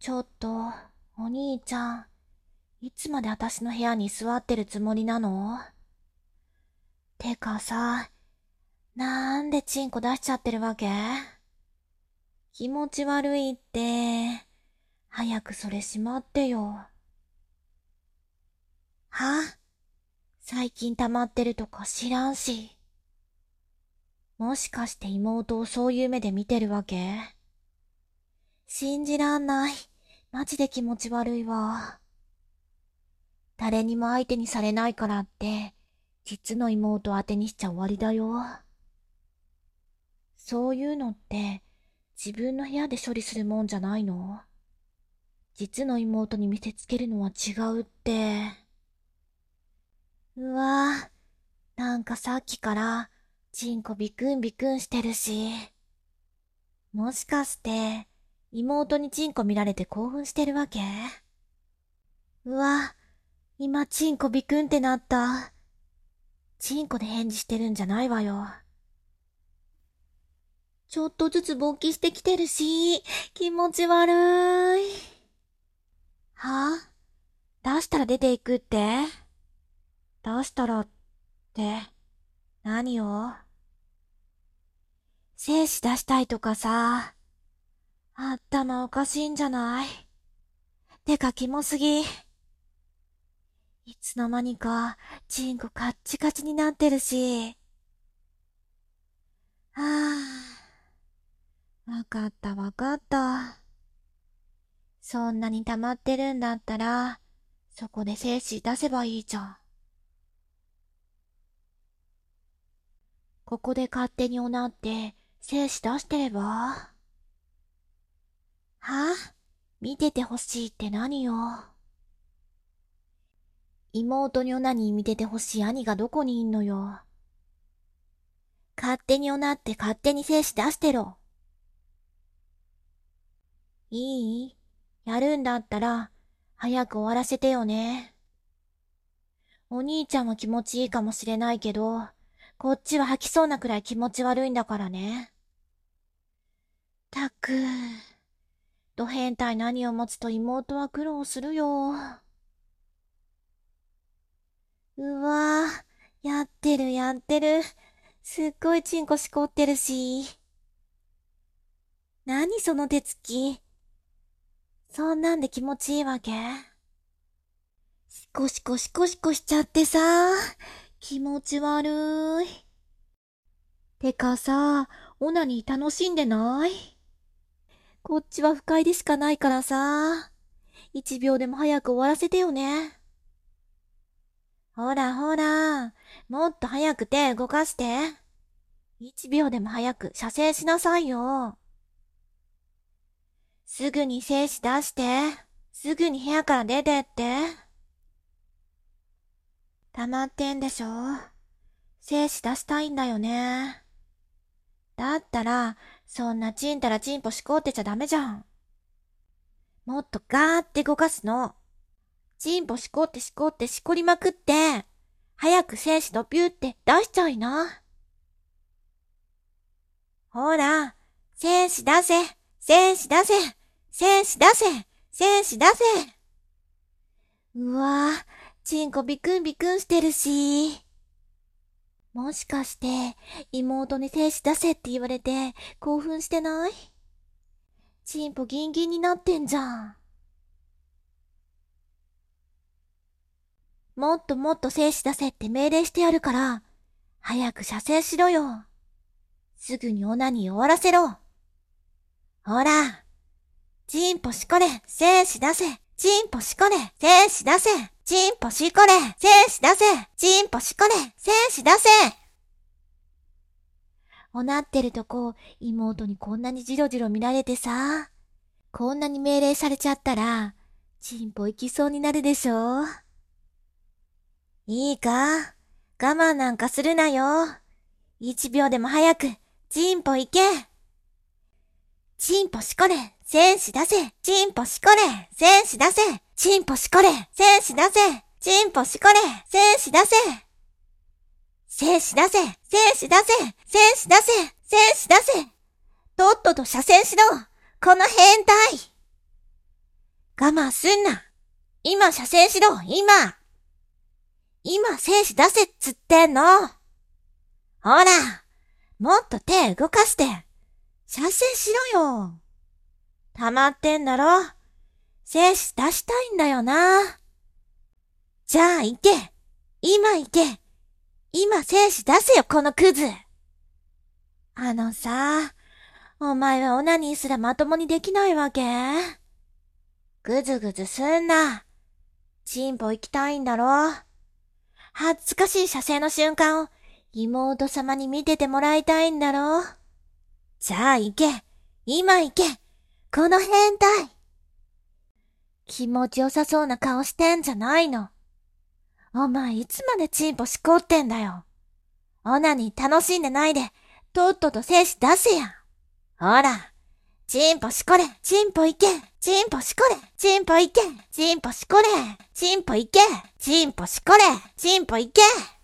ちょっと、お兄ちゃん、いつまで私の部屋に座ってるつもりなの？てかさ、なんでチンコ出しちゃってるわけ？気持ち悪いって、早くそれしまってよ。は？最近溜まってるとか知らんし。もしかして妹をそういう目で見てるわけ？信じらんない。マジで気持ち悪いわ。誰にも相手にされないからって、実の妹を当てにしちゃ終わりだよ。そういうのって、自分の部屋で処理するもんじゃないの？実の妹に見せつけるのは違うって。うわぁ、なんかさっきから、チンコビクンビクンしてるし。もしかして、妹にチンコ見られて興奮してるわけ？うわ、今チンコビクンってなった。チンコで返事してるんじゃないわよ。ちょっとずつ勃起してきてるし、気持ち悪い。はぁ？出したら出ていくって？出したらって、何を？精子出したいとかさ。頭おかしいんじゃない？てかキモすぎ。いつの間にか、チンコカッチカチになってるし。はぁ。わかったわかった。そんなに溜まってるんだったら、そこで精子出せばいいじゃん。ここで勝手におなって、精子出してれば？はぁ？見ててほしいって何よ。妹にオナニー見ててほしい兄がどこにいんのよ。勝手におなって勝手に精子出してろ。いい？やるんだったら、早く終わらせてよね。お兄ちゃんは気持ちいいかもしれないけど、こっちは吐きそうなくらい気持ち悪いんだからね。たく、ド変態の兄を持つと妹は苦労するよ。うわぁ、やってるやってる。すっごいチンコしこってるし。何その手つき。そんなんで気持ちいいわけ？シコシコシコシコしちゃってさ、気持ち悪い。てかさ、オナニー楽しんでない？こっちは不快でしかないからさ、1秒でも早く終わらせてよね。ほらほら、もっと早く手動かして。1秒でも早く射精しなさいよ。すぐに精子出して、すぐに部屋から出てって。溜まってんでしょ？精子出したいんだよね。だったら、そんなちんたらちんぽしこってちゃダメじゃん。もっとガーって動かすの。ちんぽしこってしこってしこりまくって、早く精子ドピューって出しちゃいな。ほら、精子出せ、精子出せ、精子出せ、精子出せ。うわぁ、ちんこビクンビクンしてるし。もしかして、妹に精子出せって言われて興奮してない？チンポギンギンになってんじゃん。もっともっと精子出せって命令してやるから、早く射精しろよ。すぐにオナニー終わらせろ。ほら、チンポしこれ、精子出せ。チンポしこれ、精子出せ。チンポしこれ、精子出せ。チンポしこれ、精子出せ。おなってるとこ、妹にこんなにジロジロ見られてさ、こんなに命令されちゃったら、チンポ行きそうになるでしょ？いいか？我慢なんかするなよ。1秒でも早く、チンポ行け。チンポしこれ、精子出せ。チンポしこれ、精子出せ。チンポしこれ、精子出せ。チンポしこれ、精子出せ。精子出せ、精子出せ、精子出せ、精子出せ。とっとと射精しろ。この変態。 我慢すんな。今射精しろ、今。今精子出せっつってんの。ほら、もっと手動かして、射精しろよ。溜まってんだろ。精子出したいんだよな。じゃあ行け。今行け。今精子出せよ、このクズ。お前はオナニーすらまともにできないわけ？ぐずぐずすんな。チンポ行きたいんだろ。恥ずかしい射精の瞬間を妹様に見ててもらいたいんだろ。じゃあ行け。今行け。この変態。気持ちよさそうな顔してんじゃないの。お前いつまでチンポしこってんだよ。オナニー楽しんでないで、とっとと精子出せや。ほら、チンポしこれ、チンポいけ、チンポしこれ、チンポいけ、チンポしこれ、チンポいけ、チンポしこれ、チンポいけ。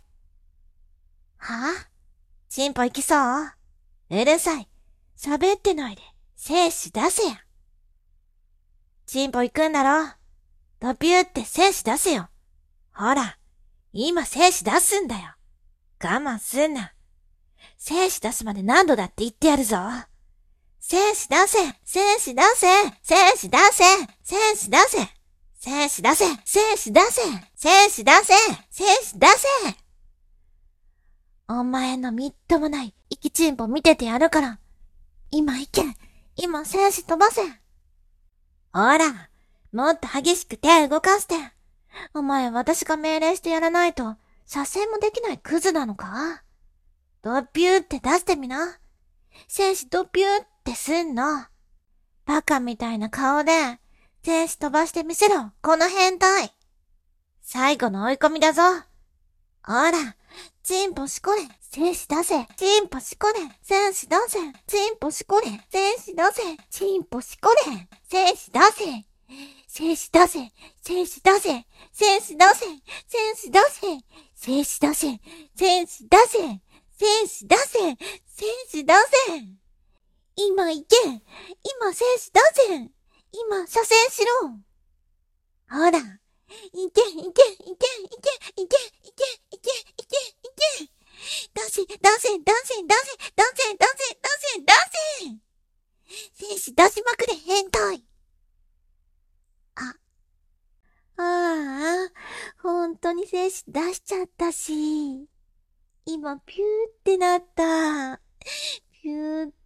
はぁ？チンポいきそう？うるさい。喋ってないで、精子出せや。チンポ行くんだろ？ドピューって精子出せよ。ほら、今精子出すんだよ。我慢すんな。精子出すまで何度だって言ってやるぞ。精子出せ、精子出せ、精子出せ、精子出せ、精子出せ、精子出せ、精子出せ、精子出せ。お前のみっともない生きチンポ見ててやるから。今行け、今精子飛ばせ。ほら、もっと激しく手動かして。お前私が命令してやらないと、射精もできないクズなのか？ドピューって出してみな。精子ドピューってすんの。バカみたいな顔で、精子飛ばしてみせろ、この変態。最後の追い込みだぞ。ほら、チンポしこれ、精子出せ、チンポしこれ、精子出せ、チンポしこれ、精子出せ、チンポしこれ、精子出せ。精子出せ、精子出せ、精子出せ、精子出せ、精子出せ、精子出せ、精子出せ、精子出せ。今行け、今精子出せ、今射精しろ。ほら、行け、行け、行け、行け、行け、行け、行け、行け、行け。出せ、出せ、出せ、出せ、出せ、出せ、出せ、出せ。精子出しまくれ、変態。ああ、本当に精子出しちゃったし。今、ピューってなった。ピューって、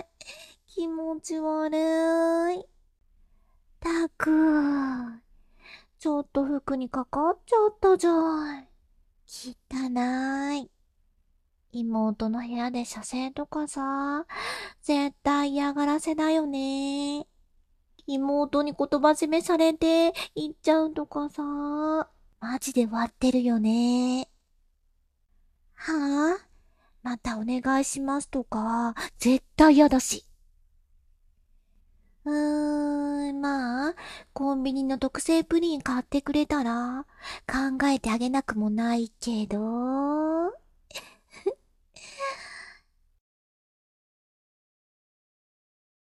気持ち悪い。たく、ちょっと服にかかっちゃったじゃん。汚い。妹の部屋で射精とかさ、絶対嫌がらせだよね。妹に言葉締めされて行っちゃうとかさ、マジで割ってるよね。はぁ？またお願いしますとか、絶対嫌だし。まあ、コンビニの特製プリン買ってくれたら、考えてあげなくもないけど。